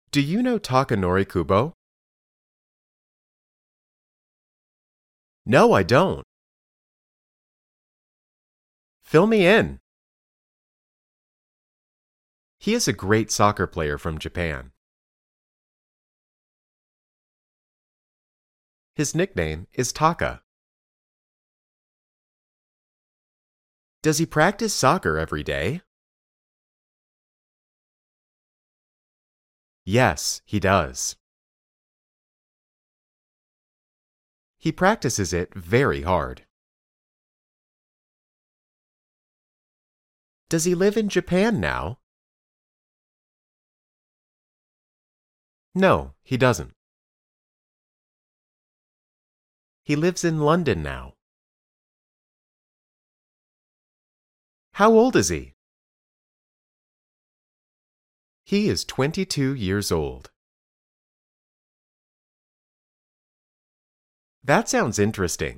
Do you know Takanori Kubo? No, I don't. Fill me in. He is a great soccer player from Japan. His nickname is Taka. Does he practice soccer every day? Yes, he does. He practices it very hard. Does he live in Japan now? No, he doesn't. He lives in London now. How old is he? He is 22 years old. That sounds interesting.